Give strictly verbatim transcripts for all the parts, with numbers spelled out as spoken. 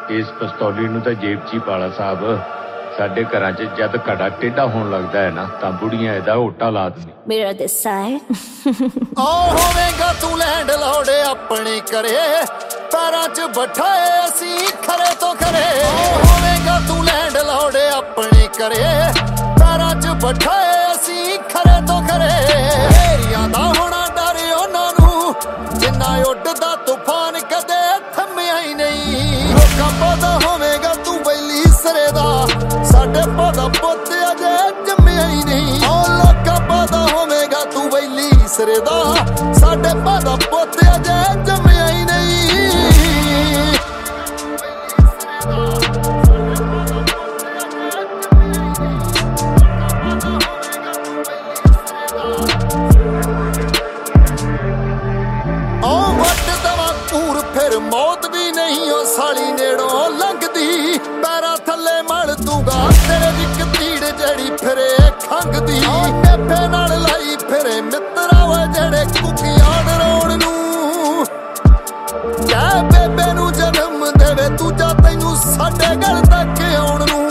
इस पिस्तौली नूं तां जेब च ही पाला साहब। साडे घरां च जद घड़ा टेढ़ा होण लगदा है ना तां बुढ़ियां इहदा ओटा ला दिंदी। मेरा दिस साइड आ होवेगा तू लैंड लौड़े अपने करे पैरां च बैठाए असी खरे तो खरे। आ होवेगा तू लैंड लौड़े अपने करे पैरां च बैठाए असी खरे तो खरे। हेरियां दा होना डर उन्हां नूं जिन्ना उड्डदा तूफान कदे थम्मिया ही नहीं। लोकां पता होवेगा तू बैली सरे दा साडे पता पुੱਤ अजे जम्मिया ही नहीं। ओ लोकां पता होवेगा तू बैली सरे दा साडे पता पुੱਤ अजे जम्मिया ही नहीं। फिर मौत भी नहीं हो साली नेड़ों लंघदी पैरां थले मल दूंगा तेरे विक तीड़ जड़ी फिरे खंघदी। नेफे नाल लाई फिरे मित्रा वे जेड़े कुकियां डराउण नूं कै बेबे नूं जन्म देवे दूजा तैनूं साडे गल तक आउण नूं।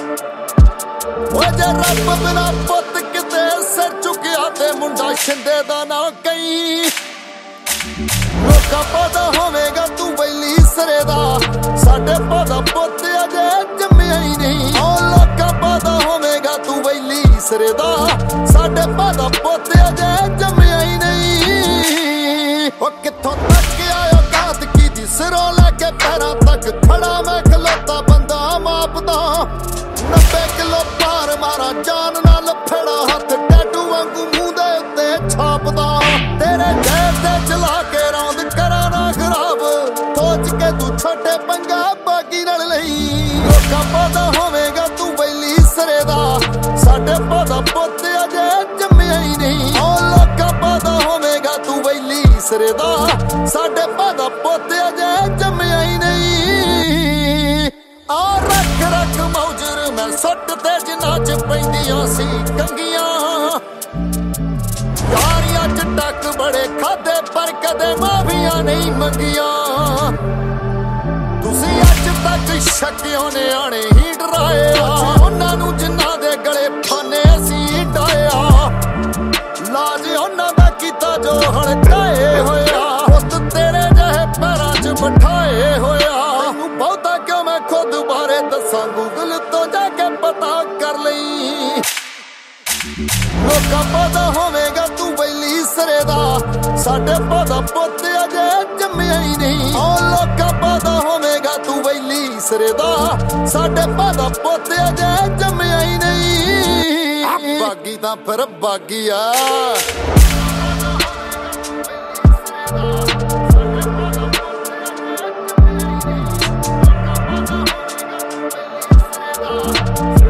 ओ जे रब बिना पुੱਤ किते सिर चुकिया ते मुंडा छिंदे दा ना कई। लोकां पता होवेगा तू बैली सरे दा साडे पता पुੱਤ अजे जम्मिया ही नहीं। ओ लोकां पता होवेगा तू बैली सरे दा साडे पता पुੱਤ अजे जम्मिया ही नहीं। ओ कित्थों तक आयो घात की दी सिरों लैके पैरां तक खड़ा मैं खलोता बंदा मापदा। नब्बे किलो पार मारा जान नाल फेड़ा हथ टैटू वांगू मूंह दे उत्ते छापदा। तेरे जैब दे चला के रौंद करा ना खराब सोच के तू छोटे पंगा बाकी नाल लई। लोकां पता होवेगा तू बैली सरे दा साडे पता पुੱਤ अजे जम्मिया ही नहीं। ओ लोकां पता होवेगा तू बैली सरे दा साडे पता पुੱਤ अजे जम्मिया ही नहीं। आ रख रख मौजर मैं सट ते जिन्ना च पैंदियां सी कंगियां यारियां च टक बड़े खादे पर कदे माफिया नहीं मंगियां। तुसी अज तक शक्यों ने आने ही डराए उन्हां नूं जिन्हां दे गले फाने असी डाया। लाज उन्हां दा कीता जो हड़काए होया पुੱਤ तेरे जहे पैरां च बिठाए होया। तैनूं बहुता क्यों मैं खुद बारे दसां गूगल तो जाके पता कर लई। लोकां पता होवेगा तू बैली सरे दा साडे पता पुੱਤ अजे जम्मिया ही नहीं। ओ लोकां पता होवेगा तू बैली सरे दा साडे पता पुੱਤ अजे जम्मिया ही नहीं। बागी तां फिर बागी आ।